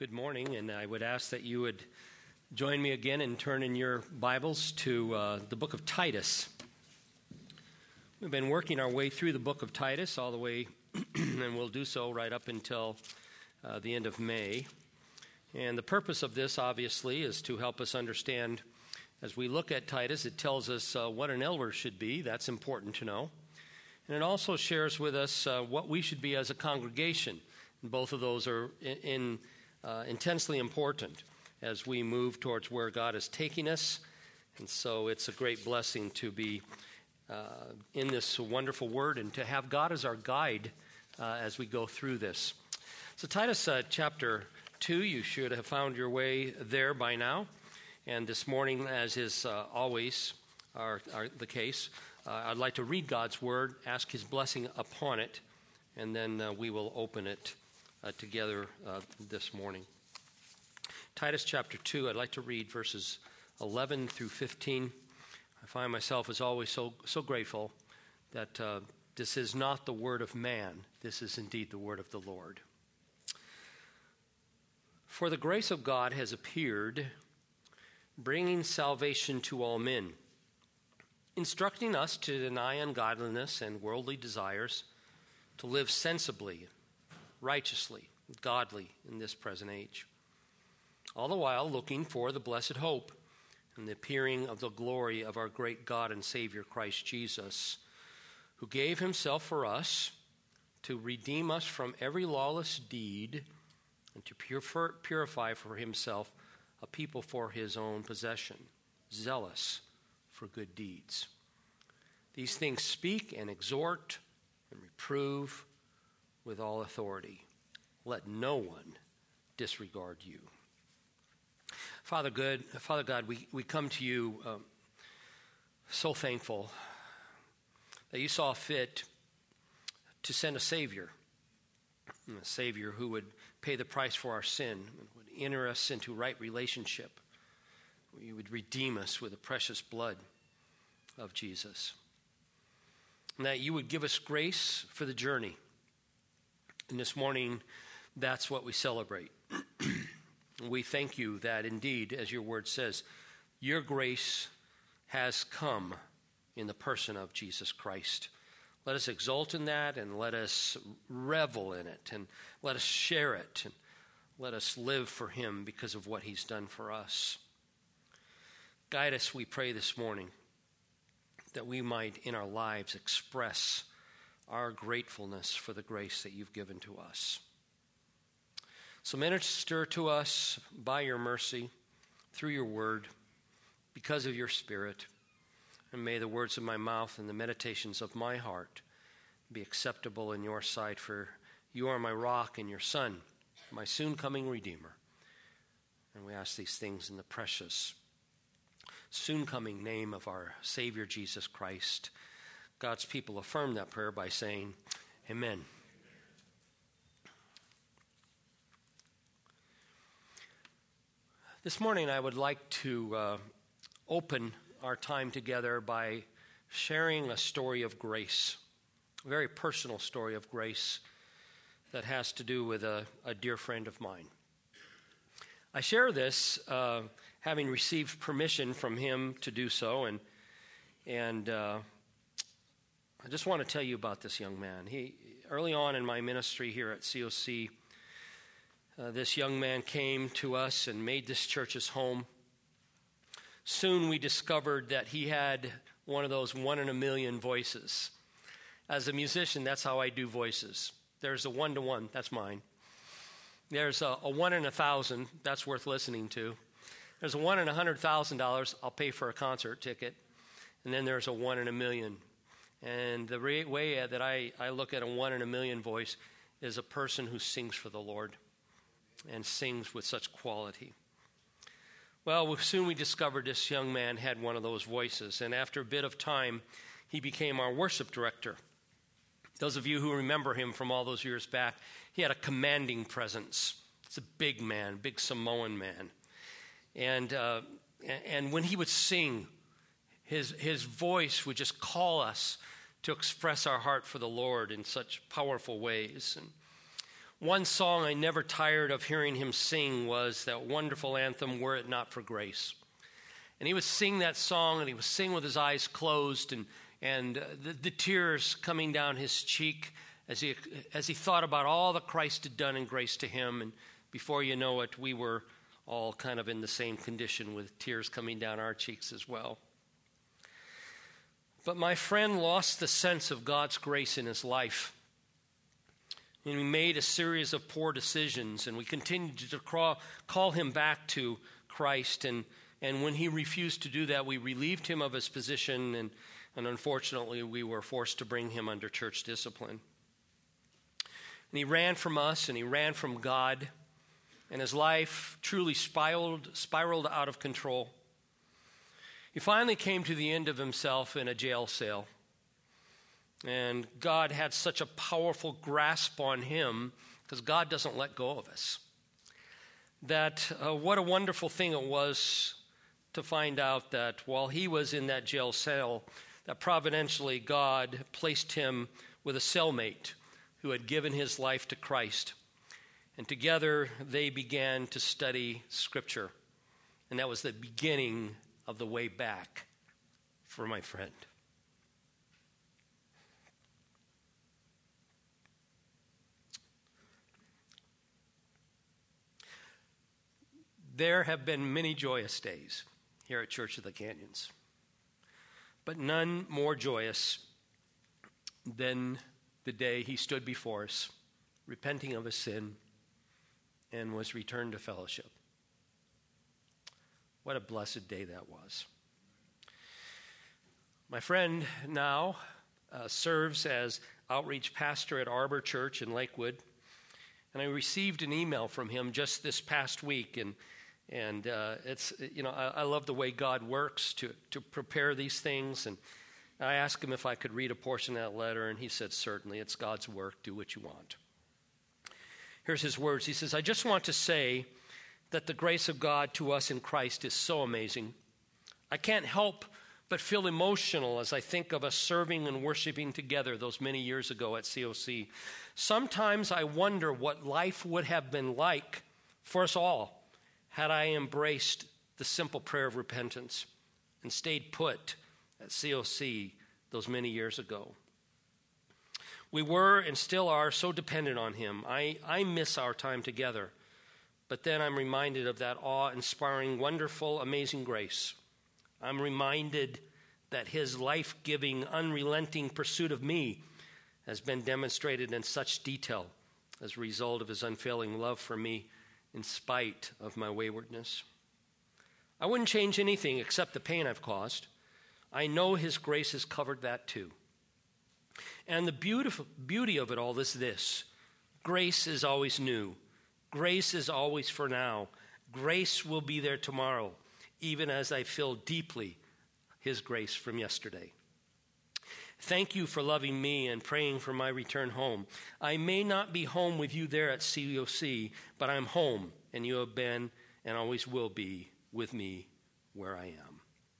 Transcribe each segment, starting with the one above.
Good morning, and I would ask that you would join me again and turn in your Bibles to the book of Titus. We've been working our way through the book of Titus all the way, and we'll do so right up until the end of May. And the purpose of this, obviously, is to help us understand, as we look at Titus, it tells us what an elder should be. That's important to know. And it also shares with us what we should be as a congregation. And both of those are intensely important as we move towards where God is taking us. And so it's a great blessing to be in this wonderful word and to have God as our guide as we go through this. So Titus chapter 2, you should have found your way there by now. And this morning, as is always the case, I'd like to read God's word, ask his blessing upon it, and then we will open it together this morning. Titus chapter 2, I'd like to read verses 11 through 15. I find myself, as always, so grateful that this is not the word of man. This is indeed the word of the Lord. For the grace of God has appeared, bringing salvation to all men, instructing us to deny ungodliness and worldly desires, to live sensibly, righteously, godly in this present age, all the while looking for the blessed hope and the appearing of the glory of our great God and Savior Christ Jesus, who gave himself for us to redeem us from every lawless deed and to purify for himself a people for his own possession, zealous for good deeds. These things speak and exhort and reprove with all authority. Let no one disregard you. Father God, we come to you so thankful that you saw fit to send a Savior who would pay the price for our sin, and would enter us into right relationship. You would redeem us with the precious blood of Jesus. And that you would give us grace for the journey. And this morning, that's what we celebrate. We thank you that indeed, as your word says, your grace has come in the person of Jesus Christ. Let us exult in that, and let us revel in it, and let us share it, and let us live for him because of what he's done for us. Guide us, we pray this morning, that we might in our lives express our gratefulness for the grace that you've given to us. So minister to us by your mercy, through your word, because of your Spirit, and may the words of my mouth and the meditations of my heart be acceptable in your sight, for you are my rock and your Son, my soon-coming Redeemer. And we ask these things in the precious, soon-coming name of our Savior Jesus Christ. God's people affirm that prayer by saying, Amen. This morning I would like to open our time together by sharing a story of grace, a very personal story of grace that has to do with a dear friend of mine. I share this having received permission from him to do so, and I just want to tell you about this young man. Early on in my ministry here at COC, this young man came to us and made this church his home. Soon we discovered that he had one of those 1 in a million voices. As a musician, that's how I do voices. There's a 1-to-1, that's mine. There's a 1 in 1,000, that's worth listening to. There's a 1 in $100,000, I'll pay for a concert ticket. And then there's a 1 in a million. And the way that I look at a 1 in a million voice is a person who sings for the Lord and sings with such quality. Well, soon we discovered this young man had one of those voices, and after a bit of time, he became our worship director. Those of you who remember him from all those years back, he had a commanding presence. It's a big man, big Samoan man. And when he would sing, his voice would just call us to express our heart for the Lord in such powerful ways. And One song I never tired of hearing him sing was that wonderful anthem, Were It Not for Grace. And he would sing that song, and he would sing with his eyes closed, and the tears coming down his cheek as he thought about all that Christ had done in grace to him. And before you know it, we were all kind of in the same condition with tears coming down our cheeks as well. But my friend lost the sense of God's grace in his life. And we made a series of poor decisions, and we continued to call him back to Christ. And when he refused to do that, we relieved him of his position, and unfortunately, we were forced to bring him under church discipline. And he ran from us, and he ran from God, and his life truly spiraled out of control. He finally came to the end of himself in a jail cell. And God had such a powerful grasp on him, because God doesn't let go of us, that what a wonderful thing it was to find out that while he was in that jail cell, that providentially God placed him with a cellmate who had given his life to Christ. And together they began to study Scripture. And that was the beginning of the way back for my friend. There have been many joyous days here at Church of the Canyons, but none more joyous than the day he stood before us, repenting of his sin, and was returned to fellowship. What a blessed day that was. My friend now serves as outreach pastor at Arbor Church in Lakewood, and I received an email from him just this past week, and it's, I love the way God works to prepare these things. And I asked him if I could read a portion of that letter, and he said, certainly, it's God's work. Do what you want. Here's his words. He says, I just want to say that the grace of God to us in Christ is so amazing. I can't help but feel emotional as I think of us serving and worshiping together those many years ago at COC. Sometimes I wonder what life would have been like for us all had I embraced the simple prayer of repentance and stayed put at COC those many years ago. We were and still are so dependent on him. I miss our time together, but then I'm reminded of that awe-inspiring, wonderful, amazing grace. I'm reminded that his life-giving, unrelenting pursuit of me has been demonstrated in such detail as a result of his unfailing love for me in spite of my waywardness. I wouldn't change anything except the pain I've caused. I know his grace has covered that too. And the beauty of it all is this: grace is always new. Grace is always for now. Grace will be there tomorrow, even as I feel deeply his grace from yesterday. Thank you for loving me and praying for my return home. I may not be home with you there at COC, but I'm home, and you have been and always will be with me where I am.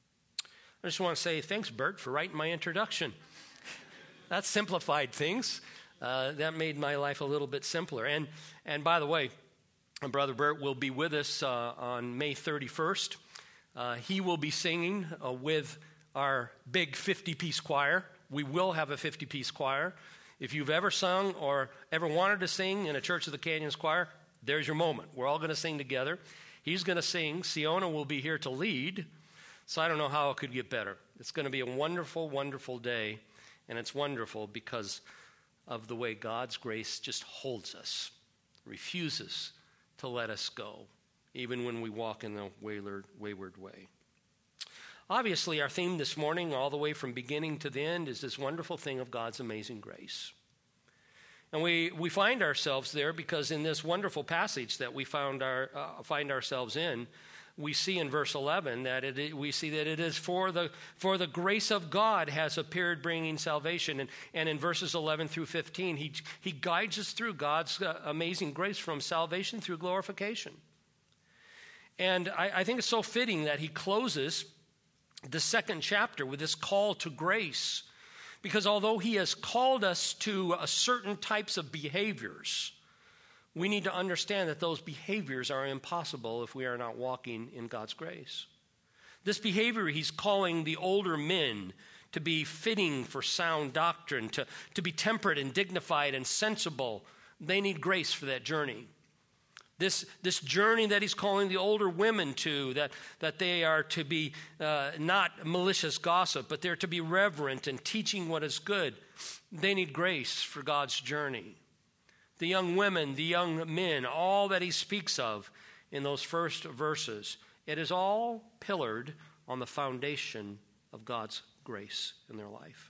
I just want to say thanks, Bert, for writing my introduction. That simplified things. That made my life a little bit simpler. And by the way, Brother Bert will be with us on May 31st. He will be singing with our big 50-piece choir. We will have a 50-piece choir. If you've ever sung or ever wanted to sing in a Church of the Canyons choir, there's your moment. We're all going to sing together. He's going to sing. Siona will be here to lead. So I don't know how it could get better. It's going to be a wonderful, wonderful day. And it's wonderful because of the way God's grace just holds us, refuses to let us go, even when we walk in a wayward way. Obviously, our theme this morning, all the way from beginning to the end, is this wonderful thing of God's amazing grace. And we find ourselves there because in this wonderful passage that we find ourselves in, we see in verse 11 that we see that it is for the grace of God has appeared, bringing salvation. And in verses 11 through 15, he guides us through God's amazing grace from salvation through glorification. And I think it's so fitting that he closes the second chapter with this call to grace, because although he has called us to certain types of behaviors, we need to understand that those behaviors are impossible if we are not walking in God's grace. This behavior, he's calling the older men to be fitting for sound doctrine, to be temperate and dignified and sensible. They need grace for that journey. This journey that he's calling the older women to, that they are to be not malicious gossip, but they're to be reverent and teaching what is good. They need grace for God's journey. The young women, the young men, all that he speaks of in those first verses, it is all pillared on the foundation of God's grace in their life.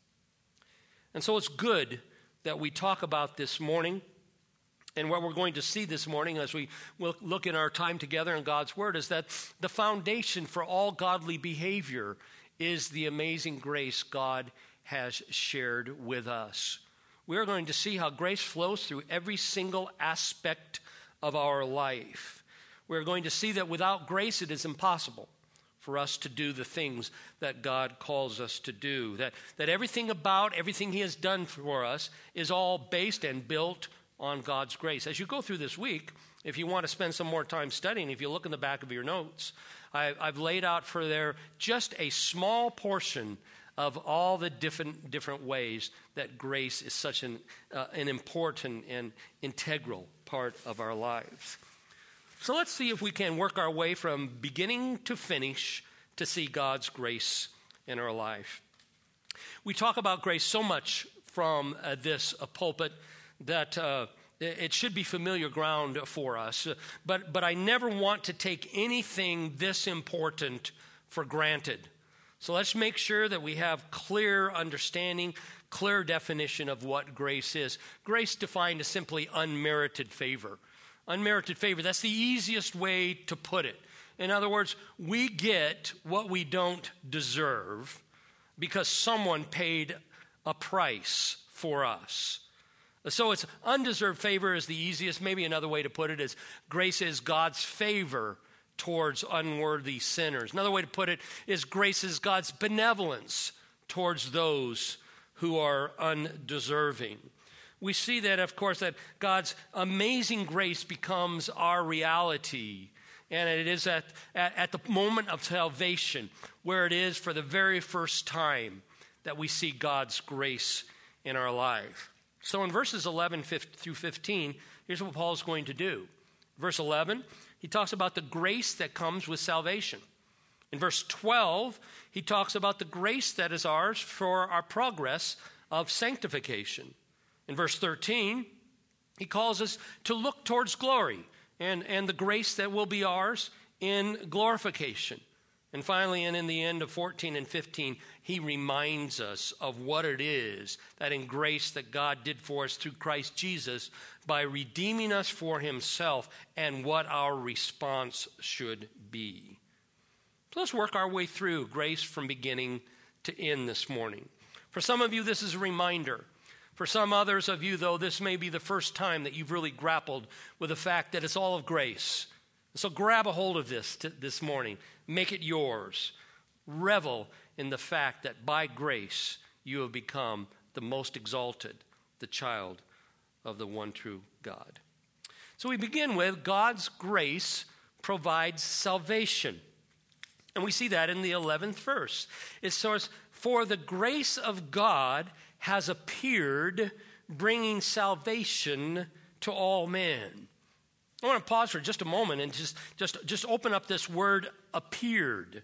And so it's good that we talk about this morning. And what we're going to see this morning as we will look in our time together in God's Word is that the foundation for all godly behavior is the amazing grace God has shared with us. We're going to see how grace flows through every single aspect of our life. We're going to see that without grace it is impossible for us to do the things that God calls us to do. That everything he has done for us is all based and built on God's grace. As you go through this week, if you want to spend some more time studying, if you look in the back of your notes, I've laid out for there just a small portion of all the different ways that grace is such an important and integral part of our lives. So let's see if we can work our way from beginning to finish to see God's grace in our life. We talk about grace so much from this pulpit that it should be familiar ground for us. But I never want to take anything this important for granted. So let's make sure that we have clear understanding, clear definition of what grace is. Grace defined as simply unmerited favor. Unmerited favor, that's the easiest way to put it. In other words, we get what we don't deserve because someone paid a price for us. So it's undeserved favor is the easiest. Maybe another way to put it is grace is God's favor towards unworthy sinners. Another way to put it is grace is God's benevolence towards those who are undeserving. We see that, of course, that God's amazing grace becomes our reality. And it is at the moment of salvation where it is for the very first time that we see God's grace in our life. So in verses 11 through 15, here's what Paul's going to do. Verse 11, he talks about the grace that comes with salvation. In verse 12, he talks about the grace that is ours for our progress of sanctification. In verse 13, he calls us to look towards glory and the grace that will be ours in glorification. And finally, and in the end of 14 and 15, he reminds us of what it is that in grace that God did for us through Christ Jesus by redeeming us for himself and what our response should be. So let's work our way through grace from beginning to end this morning. For some of you, this is a reminder. For some others of you, though, this may be the first time that you've really grappled with the fact that it's all of grace. So grab a hold of this morning. Make it yours. Revel in the fact that by grace you have become the most exalted, the child of the one true God. So we begin with God's grace provides salvation. And we see that in the 11th verse. It says, "For the grace of God has appeared, bringing salvation to all men." I want to pause for just a moment and just open up this word appeared.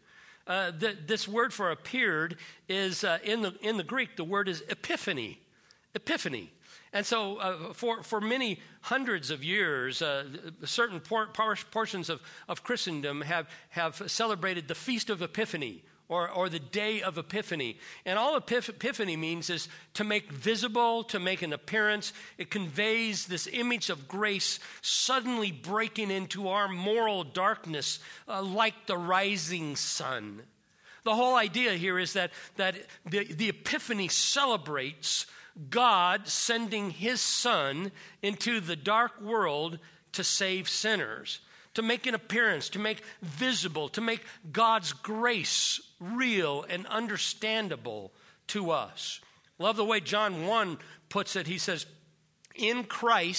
This word for appeared is in the Greek. The word is epiphany. Epiphany. And so for many hundreds of years, certain portions of Christendom have celebrated the Feast of Epiphany, or the Day of Epiphany. And all Epiphany means is to make visible, to make an appearance. It conveys this image of grace suddenly breaking into our moral darkness like the rising sun. The whole idea here is that the Epiphany celebrates God sending his Son into the dark world to save sinners, to make an appearance, to make visible, to make God's grace real and understandable to us. Love the way John 1 puts it. He says, "In Christ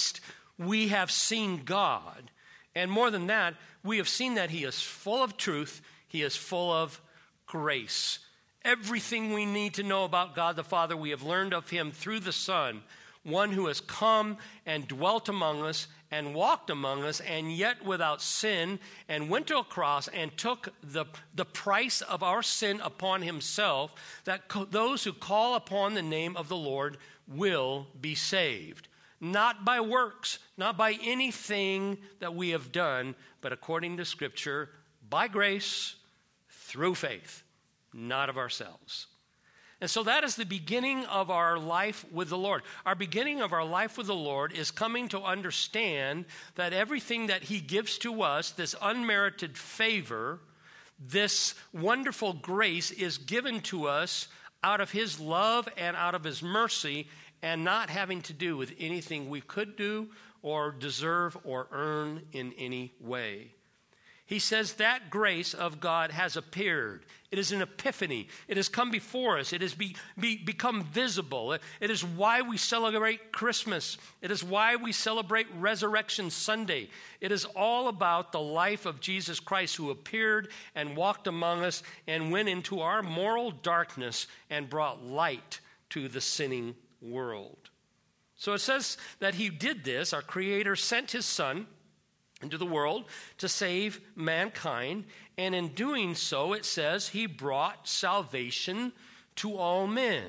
we have seen God. And more than that, we have seen that he is full of truth. He is full of grace. Everything we need to know about God the Father, we have learned of him through the Son, one who has come and dwelt among us and walked among us, and yet without sin, and went to a cross and took the price of our sin upon himself, that those who call upon the name of the Lord will be saved. Not by works, not by anything that we have done, but according to Scripture, by grace, through faith, not of ourselves. And so that is the beginning of our life with the Lord. Our beginning of our life with the Lord is coming to understand that everything that he gives to us, this unmerited favor, this wonderful grace, is given to us out of his love and out of his mercy, and not having to do with anything we could do or deserve or earn in any way. He says that grace of God has appeared. It is an epiphany. It has come before us. It has become visible. It is why we celebrate Christmas. It is why we celebrate Resurrection Sunday. It is all about the life of Jesus Christ, who appeared and walked among us and went into our moral darkness and brought light to the sinning world. So it says that he did this. Our Creator sent his Son into the world to save mankind, and in doing so, it says he brought salvation to all men.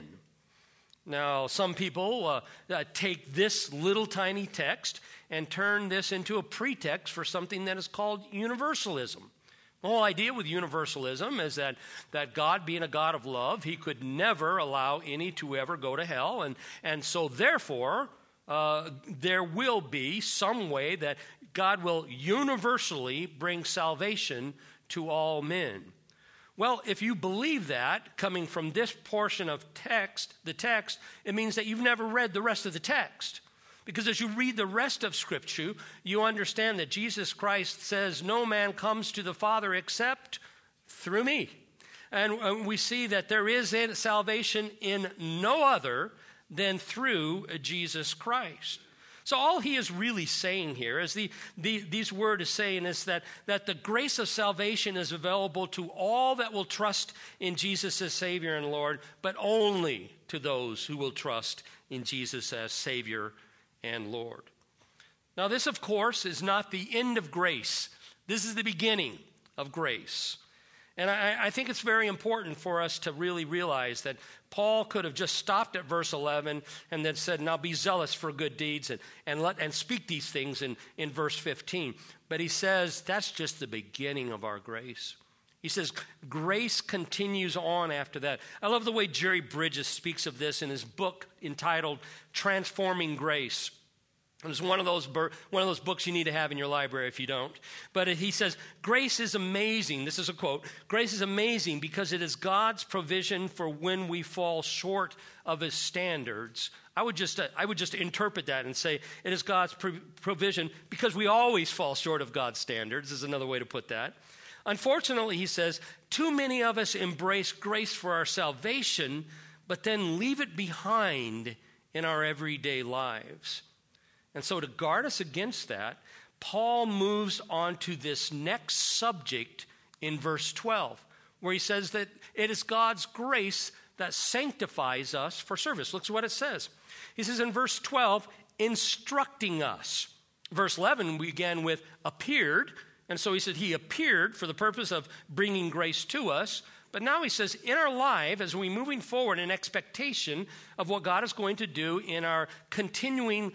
Now, some people take this little tiny text and turn this into a pretext for something that is called universalism. The whole idea with universalism is that God, being a God of love, he could never allow any to ever go to hell, and so therefore there will be some way that God will universally bring salvation to all men. Well, if you believe that, coming from this portion of the text, it means that you've never read the rest of the text. Because as you read the rest of Scripture, you understand that Jesus Christ says, no man comes to the Father except through me. And we see that there is salvation in no other than through Jesus Christ. So all he is really saying here, as these word is saying, is that the grace of salvation is available to all that will trust in Jesus as Savior and Lord, but only to those who will trust in Jesus as Savior and Lord. Now this, of course, is not the end of grace. This is the beginning of grace. And I think it's very important for us to really realize that Paul could have just stopped at verse 11 and then said, now be zealous for good deeds and speak these things in verse 15. But he says that's just the beginning of our grace. He says grace continues on after that. I love the way Jerry Bridges speaks of this in his book entitled Transforming Grace. It's one of those books you need to have in your library if you don't. But he says, grace is amazing. This is a quote. Grace is amazing because it is God's provision for when we fall short of his standards. I would just interpret that and say it is God's provision because we always fall short of God's standards, is another way to put that. Unfortunately, he says, too many of us embrace grace for our salvation, but then leave it behind in our everyday lives. And so to guard us against that, Paul moves on to this next subject in verse 12, where he says that it is God's grace that sanctifies us for service. Look at what it says. He says in verse 12, instructing us. Verse 11 we began with appeared, and so he said he appeared for the purpose of bringing grace to us. But now he says, in our life, as we're moving forward in expectation of what God is going to do in our continuing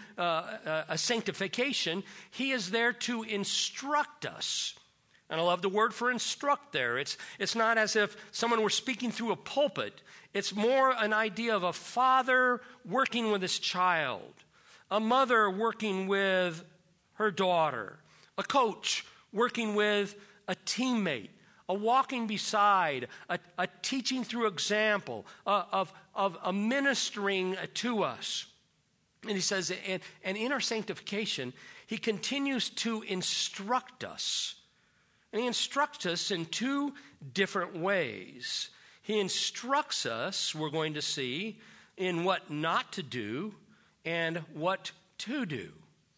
sanctification, he is there to instruct us. And I love the word for instruct there. It's not as if someone were speaking through a pulpit. It's more an idea of a father working with his child, a mother working with her daughter, a coach working with a teammate, a walking beside, a teaching through example, of a ministering to us. And he says, and in our sanctification, he continues to instruct us. And he instructs us in two different ways. He instructs us, we're going to see, in what not to do and what to do.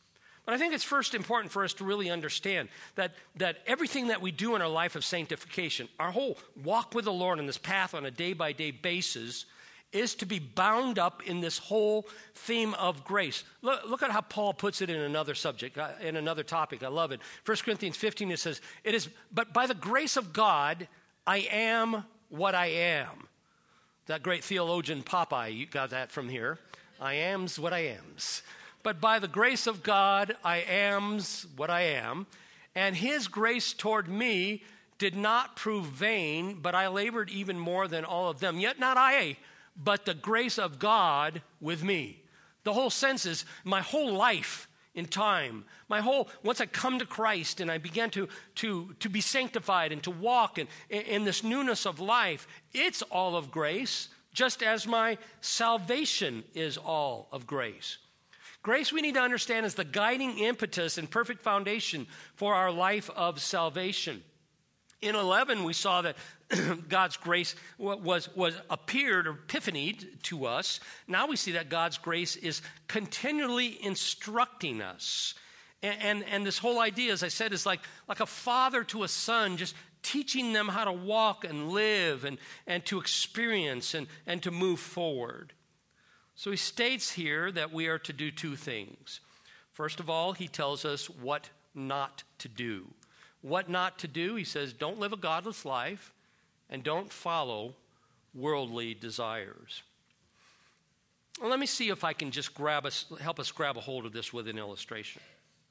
And I think it's first important for us to really understand that everything that we do in our life of sanctification, our whole walk with the Lord on this path on a day-by-day basis, is to be bound up in this whole theme of grace. Look at how Paul puts it in another subject, in another topic. I love it. 1 Corinthians 15, it says, "It is, but by the grace of God, I am what I am." That great theologian Popeye, you got that from here. I am's what I am's. But by the grace of God, I am's what I am. And his grace toward me did not prove vain, but I labored even more than all of them. Yet not I, but the grace of God with me. The whole sense is my whole life in time, once I come to Christ and I began to be sanctified and to walk in this newness of life, it's all of grace, just as my salvation is all of grace. Grace, we need to understand, is the guiding impetus and perfect foundation for our life of salvation. In 11, we saw that God's grace was appeared or epiphanied to us. Now we see that God's grace is continually instructing us. And this whole idea, as I said, is like a father to a son, just teaching them how to walk and live and to experience and to move forward. So he states here that we are to do two things. First of all, he tells us what not to do. What not to do, he says, don't live a godless life and don't follow worldly desires. Well, let me see if I can just help us grab a hold of this with an illustration.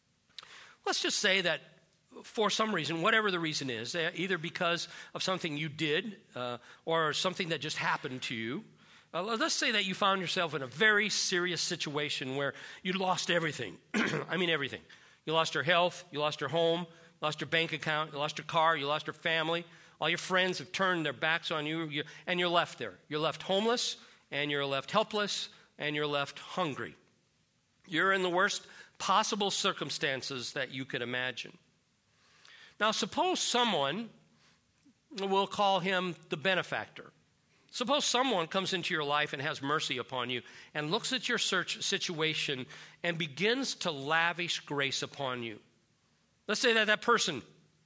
Let's just say that for some reason, whatever the reason is, either because of something you did or something that just happened to you, let's say that you found yourself in a very serious situation where you lost everything. I mean everything. You lost your health, you lost your home, you lost your bank account, you lost your car, you lost your family. All your friends have turned their backs on you, and you're left there. You're left homeless, and you're left helpless, and you're left hungry. You're in the worst possible circumstances that you could imagine. Now, suppose someone, we'll call him the benefactor. Suppose someone comes into your life and has mercy upon you and looks at your situation and begins to lavish grace upon you. Let's say that person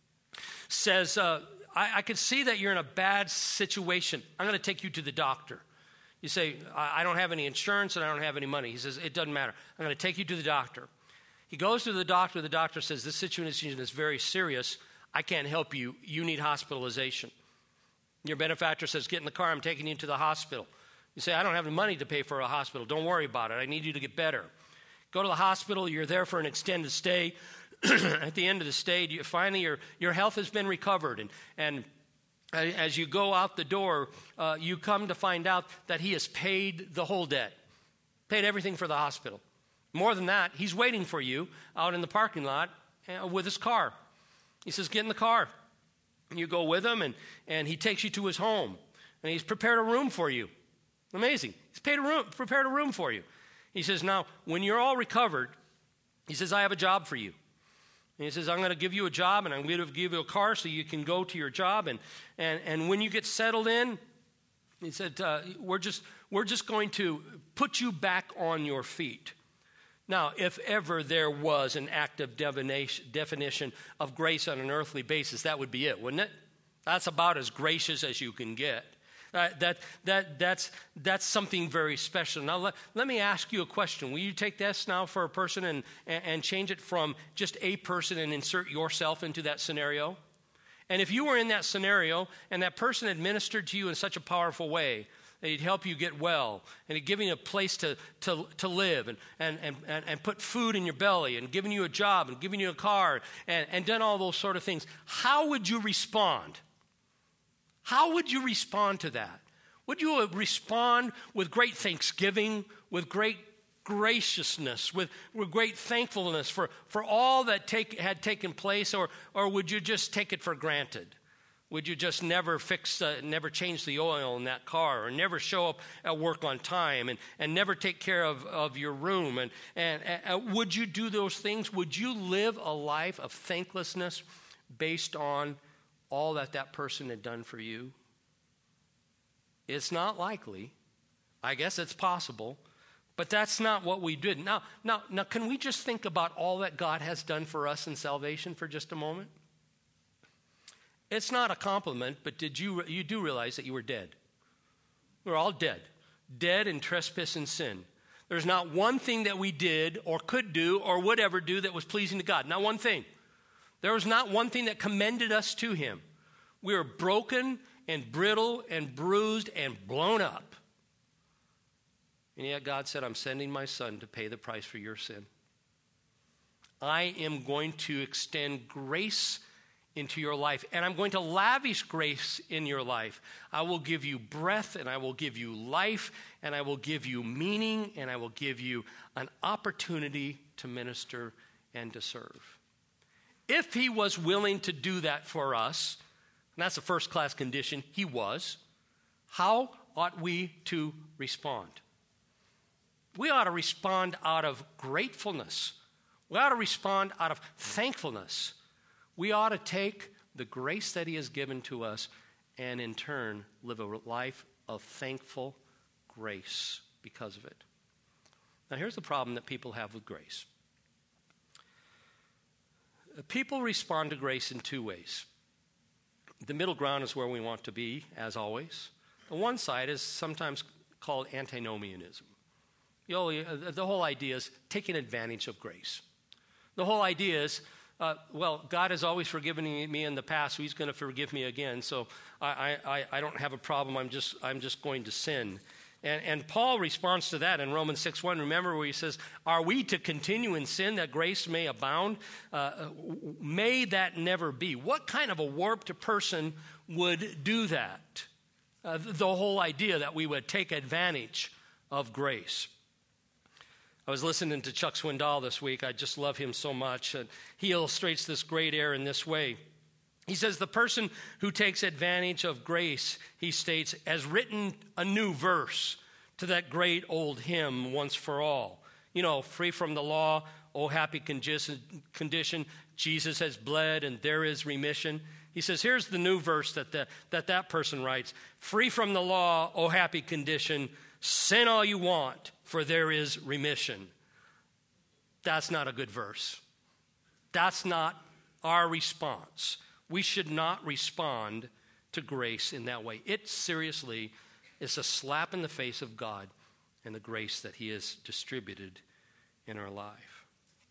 says, I can see that you're in a bad situation. I'm going to take you to the doctor. You say, I don't have any insurance and I don't have any money. He says, it doesn't matter. I'm going to take you to the doctor. He goes to the doctor. The doctor says, this situation is very serious. I can't help you. You need hospitalization. Your benefactor says, get in the car. I'm taking you to the hospital. You say, I don't have the money to pay for a hospital. Don't worry about it. I need you to get better. Go to the hospital. You're there for an extended stay. At the end of the stay, finally your health has been recovered. And as you go out the door, you come to find out that he has paid the whole debt, paid everything for the hospital. More than that, he's waiting for you out in the parking lot with his car. He says, get in the car. You go with him, and he takes you to his home. And he's prepared a room for you. Amazing. He's prepared a room for you. He says, now, when you're all recovered, he says, I have a job for you. And he says, I'm going to give you a job, and I'm going to give you a car so you can go to your job. And when you get settled in, he said, we're just going to put you back on your feet. Now, if ever there was an act of definition of grace on an earthly basis, that would be it, wouldn't it? That's about as gracious as you can get. That's something very special. Now, let me ask you a question. Will you take this now for a person and change it from just a person and insert yourself into that scenario? And if you were in that scenario and that person administered to you in such a powerful way, that he'd help you get well, and he'd giving you a place to live and put food in your belly and giving you a job and giving you a car and done all those sort of things, how would you respond? How would you respond to that? Would you respond with great thanksgiving, with great graciousness, with great thankfulness for all that had taken place, or would you just take it for granted? Would you just never change the oil in that car, or never show up at work on time, and never take care of your room? And would you do those things? Would you live a life of thanklessness based on all that person had done for you? It's not likely. I guess it's possible, But that's not what we did. Now, can we just think about all that God has done for us in salvation for just a moment? It's not a compliment, but you do realize that you were dead? We're all dead. Dead in trespass and sin. There's not one thing that we did or could do or would ever do that was pleasing to God. Not one thing. There was not one thing that commended us to him. We were broken and brittle and bruised and blown up. And yet God said, I'm sending my son to pay the price for your sin. I am going to extend grace into your life, and I'm going to lavish grace in your life. I will give you breath, and I will give you life, and I will give you meaning, and I will give you an opportunity to minister and to serve. If he was willing to do that for us, and that's a first-class condition, he was, how ought we to respond? We ought to respond out of gratefulness. We ought to respond out of thankfulness. We ought to take the grace that he has given to us and in turn live a life of thankful grace because of it. Now here's the problem that people have with grace. People respond to grace in two ways. The middle ground is where we want to be, as always. The one side is sometimes called antinomianism. The whole idea is taking advantage of grace. The whole idea is, God has always forgiven me in the past, so he's going to forgive me again. So I don't have a problem. I'm just going to sin. And Paul responds to that in Romans 6:1. Remember where he says, are we to continue in sin that grace may abound? May that never be. What kind of a warped person would do that? The whole idea that we would take advantage of grace. I was listening to Chuck Swindoll this week. I just love him so much. And he illustrates this great error in this way. He says, the person who takes advantage of grace, he states, has written a new verse to that great old hymn, Once for All. Free from the law, oh happy condition, Jesus has bled and there is remission. He says, here's the new verse that person writes. Free from the law, oh happy condition, sin all you want, for there is remission. That's not a good verse. That's not our response. We should not respond to grace in that way. It seriously is a slap in the face of God and the grace that he has distributed in our life.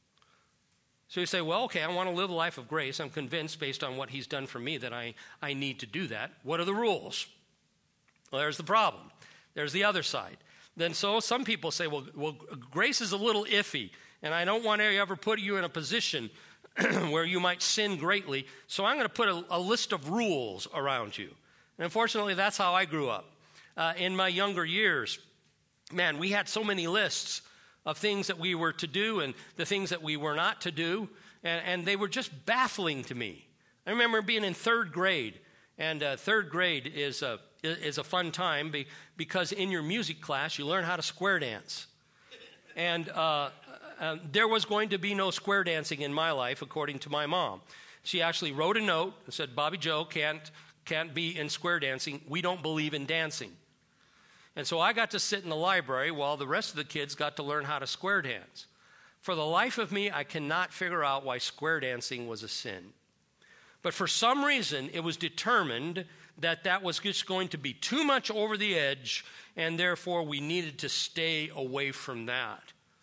So you say, well, okay, I want to live a life of grace. I'm convinced based on what he's done for me that I need to do that. What are the rules? Well, there's the problem. There's the other side. Then so some people say, well, grace is a little iffy, and I don't want to ever put you in a position where you might sin greatly, so I'm going to put a list of rules around you. And unfortunately, that's how I grew up. In my younger years, man, we had so many lists of things that we were to do and the things that we were not to do, and they were just baffling to me. I remember being in third grade, and third grade is a fun time because in your music class, you learn how to square dance. And there was going to be no square dancing in my life, according to my mom. She actually wrote a note and said, Bobby Joe can't be in square dancing. We don't believe in dancing. And so I got to sit in the library while the rest of the kids got to learn how to square dance. For the life of me, I cannot figure out why square dancing was a sin. But for some reason, it was determined that was just going to be too much over the edge, and therefore we needed to stay away from that.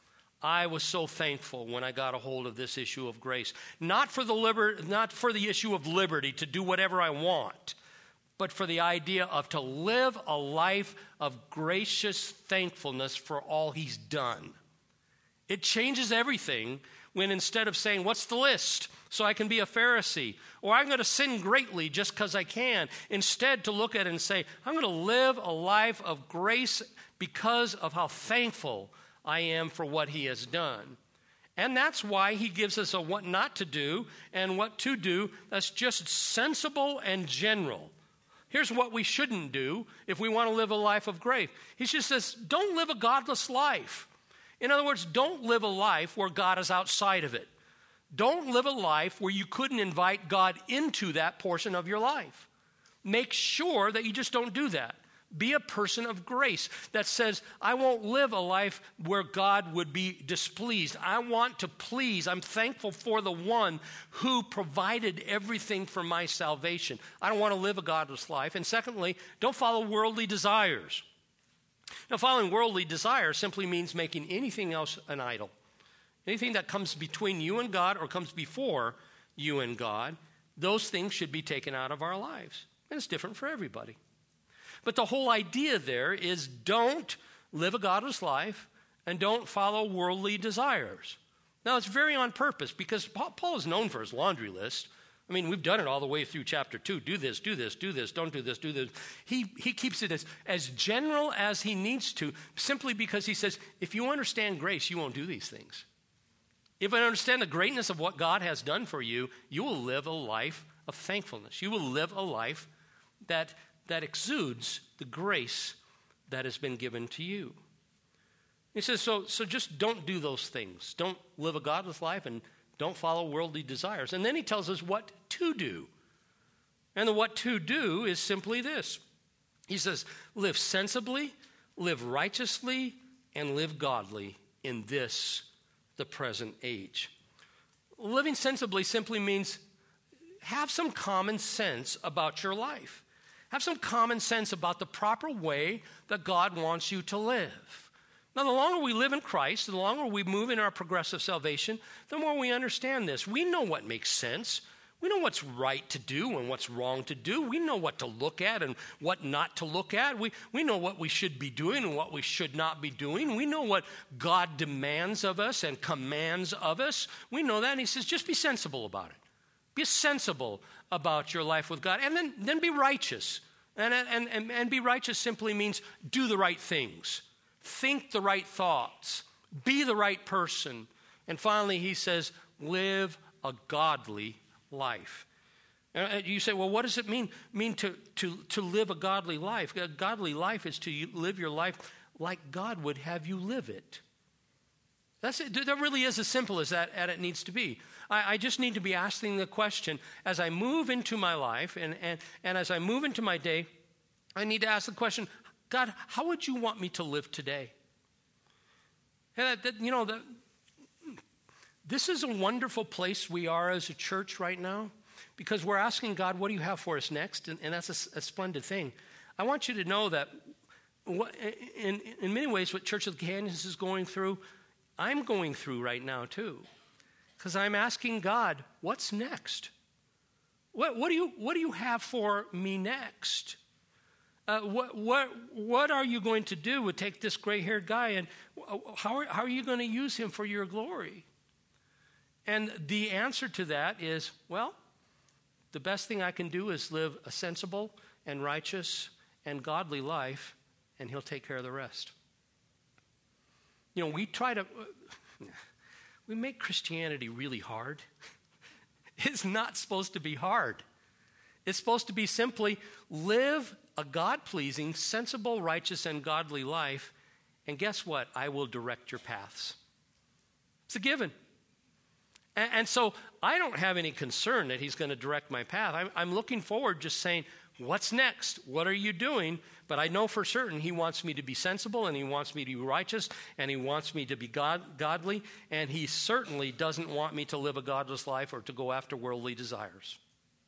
I was so thankful when I got a hold of this issue of grace. Not for the issue of liberty to do whatever I want, but for the idea of to live a life of gracious thankfulness for all he's done. It changes everything when instead of saying, what's the list so I can be a Pharisee? Or I'm going to sin greatly just because I can. Instead to look at it and say, I'm going to live a life of grace because of how thankful I am for what he has done. And that's why he gives us a what not to do and what to do that's just sensible and general. Here's what we shouldn't do if we want to live a life of grace. He just says, don't live a godless life. In other words, don't live a life where God is outside of it. Don't live a life where you couldn't invite God into that portion of your life. Make sure that you just don't do that. Be a person of grace that says, I won't live a life where God would be displeased. I want to please. I'm thankful for the one who provided everything for my salvation. I don't want to live a godless life. And secondly, don't follow worldly desires. Now, following worldly desires simply means making anything else an idol. Anything that comes between you and God or comes before you and God, those things should be taken out of our lives. And it's different for everybody. But the whole idea there is don't live a godless life and don't follow worldly desires. Now, it's very on purpose because Paul is known for his laundry list. I mean, we've done it all the way through chapter 2. Do this, do this, do this, don't do this, do this. He keeps it as general as he needs to, simply because he says, if you understand grace, you won't do these things. If you understand the greatness of what God has done for you, you will live a life of thankfulness. You will live a life that exudes the grace that has been given to you. He says, so just don't do those things. Don't live a godless life and don't follow worldly desires. And then he tells us what to do. And the what to do is simply this. He says, live sensibly, live righteously, and live godly in this, the present age. Living sensibly simply means have some common sense about your life. Have some common sense about the proper way that God wants you to live. Now, the longer we live in Christ, the longer we move in our progressive salvation, the more we understand this. We know what makes sense. We know what's right to do and what's wrong to do. We know what to look at and what not to look at. We know what we should be doing and what we should not be doing. We know what God demands of us and commands of us. We know that, and he says, just be sensible about it. Be sensible about your life with God, and then be righteous. And be righteous simply means do the right things. Think the right thoughts. Be the right person. And finally, he says, live a godly life. And you say, well, what does it mean to live a godly life? A godly life is to live your life like God would have you live it. That's it. That really is as simple as that it needs to be. I just need to be asking the question, as I move into my life and as I move into my day, I need to ask the question, God, how would you want me to live today? And this is a wonderful place we are as a church right now, because we're asking God, what do you have for us next? And that's a splendid thing. I want you to know that in many ways what Church of the Canyons is going through, I'm going through right now too. Because I'm asking God, what's next? What do you have for me next? What are you going to do with take this gray-haired guy, and how are you going to use him for your glory? And the answer to that is, well, the best thing I can do is live a sensible and righteous and godly life, and he'll take care of the rest. You know, we make Christianity really hard. It's not supposed to be hard. It's supposed to be simply live a God-pleasing, sensible, righteous, and godly life, and guess what? I will direct your paths. It's a given. And so I don't have any concern that he's going to direct my path. I'm looking forward, just saying, what's next? What are you doing? But I know for certain he wants me to be sensible, and he wants me to be righteous, and he wants me to be godly, and he certainly doesn't want me to live a godless life or to go after worldly desires.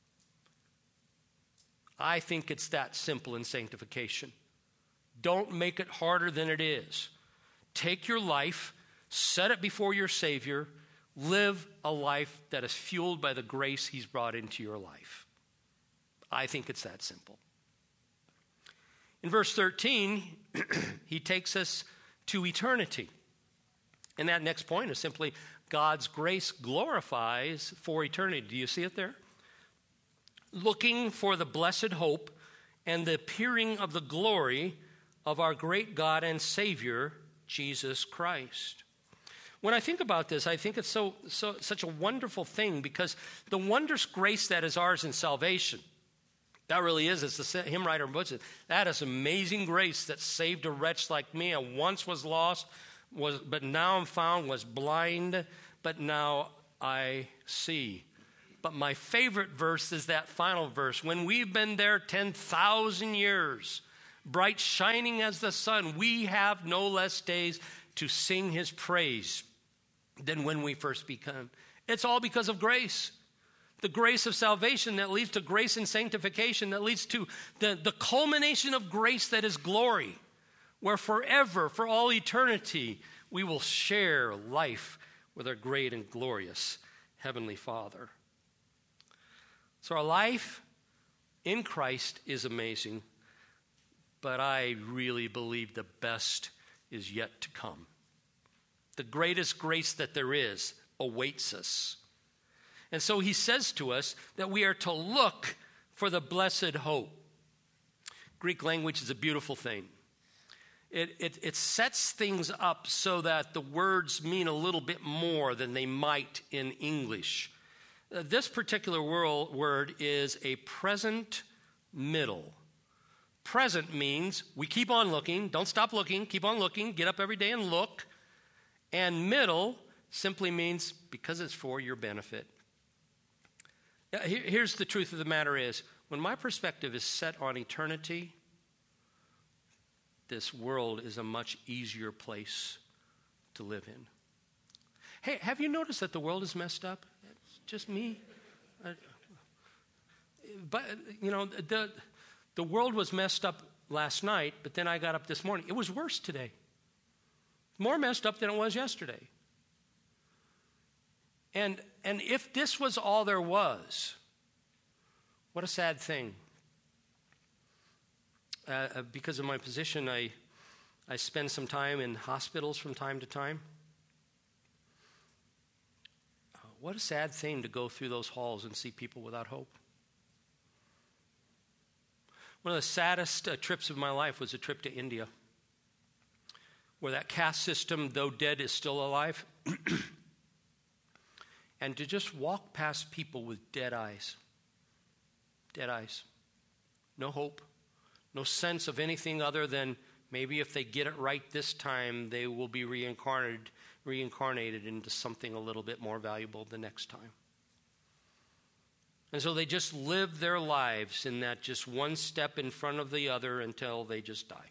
I think it's that simple in sanctification. Don't make it harder than it is. Take your life, set it before your Savior, live a life that is fueled by the grace he's brought into your life. I think it's that simple. In verse 13, he takes us to eternity. And that next point is simply God's grace glorifies for eternity. Do you see it there? Looking for the blessed hope and the appearing of the glory of our great God and Savior, Jesus Christ. When I think about this, I think it's such a wonderful thing, because the wondrous grace that is ours in salvation, that really is, as the hymn writer puts it, that is amazing grace that saved a wretch like me. I once was lost, but now I'm found, was blind, but now I see. But my favorite verse is that final verse. When we've been there 10,000 years, bright shining as the sun, we have no less days to sing his praise than when we first began. It's all because of grace. The grace of salvation that leads to grace and sanctification, that leads to the culmination of grace that is glory, where forever, for all eternity, we will share life with our great and glorious Heavenly Father. So our life in Christ is amazing, but I really believe the best is yet to come. The greatest grace that there is awaits us. And so he says to us that we are to look for the blessed hope. Greek language is a beautiful thing. It sets things up so that the words mean a little bit more than they might in English. This particular word is a present middle. Present means we keep on looking, don't stop looking, keep on looking, get up every day and look. And middle simply means because it's for your benefit. Here's the truth of the matter is, when my perspective is set on eternity, this world is a much easier place to live in. Hey, have you noticed that the world is messed up? It's just me. But, you know, the world was messed up last night, but then I got up this morning. It was worse today. More messed up than it was yesterday. And if this was all there was, what a sad thing. Because of my position, I spend some time in hospitals from time to time. What a sad thing to go through those halls and see people without hope. One of the saddest trips of my life was a trip to India, where that caste system, though dead, is still alive. And to just walk past people with dead eyes. Dead eyes. No hope. No sense of anything other than maybe if they get it right this time, they will be reincarnated into something a little bit more valuable the next time. And so they just live their lives in that just one step in front of the other until they just die.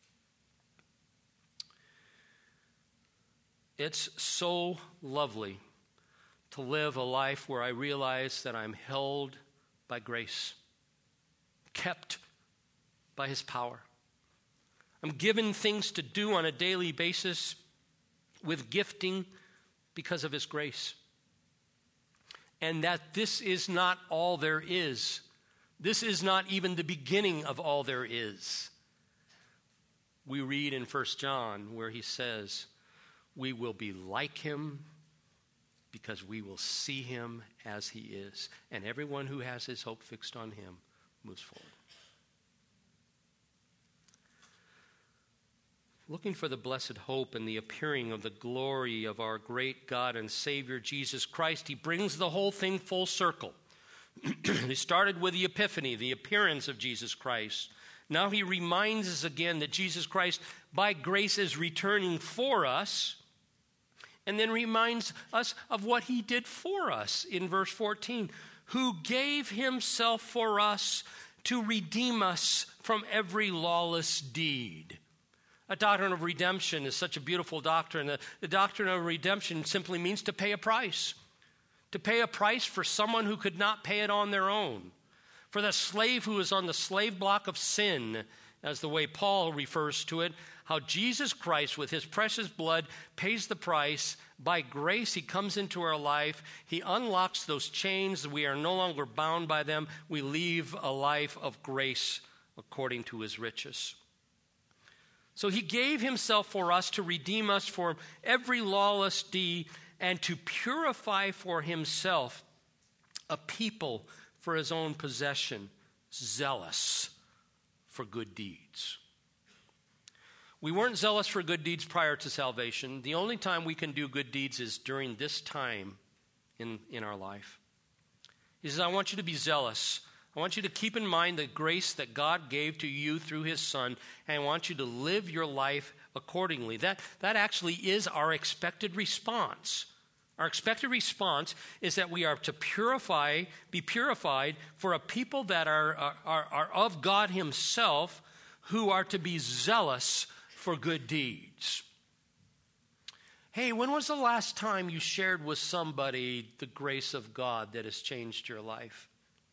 It's so lovely to live a life where I realize that I'm held by grace, kept by his power. I'm given things to do on a daily basis with gifting because of his grace. And that this is not all there is. This is not even the beginning of all there is. We read in 1 John where he says, we will be like him because we will see him as he is. And everyone who has his hope fixed on him moves forward. Looking for the blessed hope and the appearing of the glory of our great God and Savior Jesus Christ, he brings the whole thing full circle. He started with the Epiphany, the appearance of Jesus Christ. Now he reminds us again that Jesus Christ, by grace, is returning for us, and then reminds us of what he did for us in verse 14, who gave himself for us to redeem us from every lawless deed. A doctrine of redemption is such a beautiful doctrine. The doctrine of redemption simply means to pay a price. To pay a price for someone who could not pay it on their own. For the slave who is on the slave block of sin, as the way Paul refers to it, how Jesus Christ, with his precious blood, pays the price. By grace, he comes into our life. He unlocks those chains. We are no longer bound by them. We live a life of grace according to his riches. So he gave himself for us to redeem us from every lawless deed and to purify for himself a people for his own possession, zealous for good deeds. We weren't zealous for good deeds prior to salvation. The only time we can do good deeds is during this time in our life. He says, I want you to be zealous. I want you to keep in mind the grace that God gave to you through his Son, and I want you to live your life accordingly. That actually is our expected response. Our expected response is that we are to be purified for a people that are of God himself, who are to be zealous for good deeds. Hey, when was the last time you shared with somebody the grace of God that has changed your life?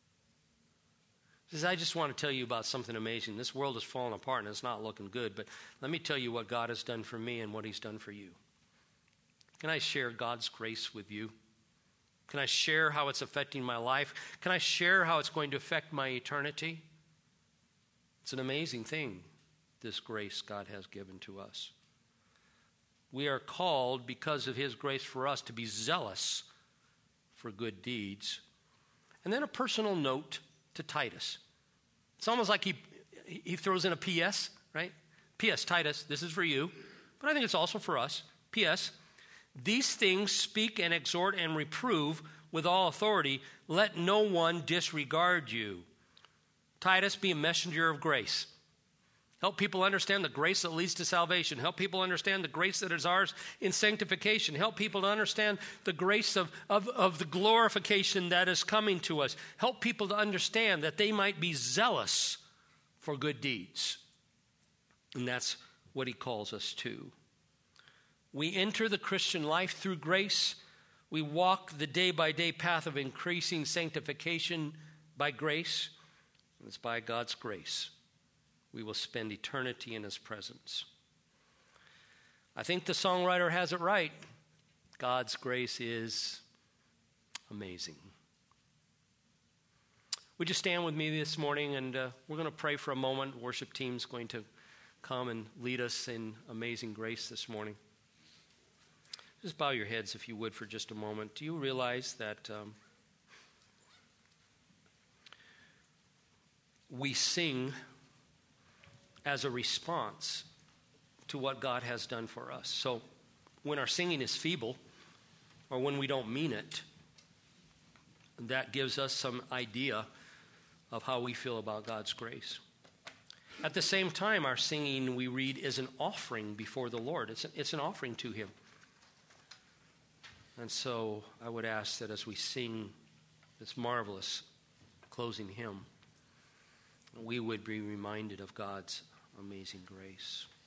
I just want to tell you about something amazing. This world is falling apart and it's not looking good, but let me tell you what God has done for me and what he's done for you. Can I share God's grace with you? Can I share how it's affecting my life? Can I share how it's going to affect my eternity? It's an amazing thing, this grace God has given to us. We are called, because of his grace for us, to be zealous for good deeds. And then a personal note to Titus. It's almost like he throws in a P.S., right? P.S. Titus, this is for you, but I think it's also for us. P.S. These things speak and exhort and reprove with all authority. Let no one disregard you. Titus, be a messenger of grace. Help people understand the grace that leads to salvation. Help people understand the grace that is ours in sanctification. Help people to understand the grace of the glorification that is coming to us. Help people to understand that they might be zealous for good deeds. And that's what he calls us to. We enter the Christian life through grace. We walk the day-by-day path of increasing sanctification by grace. And it's by God's grace we will spend eternity in his presence. I think the songwriter has it right. God's grace is amazing. Would you stand with me this morning, and we're going to pray for a moment. The worship team's going to come and lead us in amazing grace this morning. Just bow your heads, if you would, for just a moment. Do you realize that we sing as a response to what God has done for us? So when our singing is feeble, or when we don't mean it, that gives us some idea of how we feel about God's grace. At the same time, our singing, we read, is an offering before the Lord. It's an offering to him. And so I would ask that as we sing this marvelous closing hymn, we would be reminded of God's amazing grace.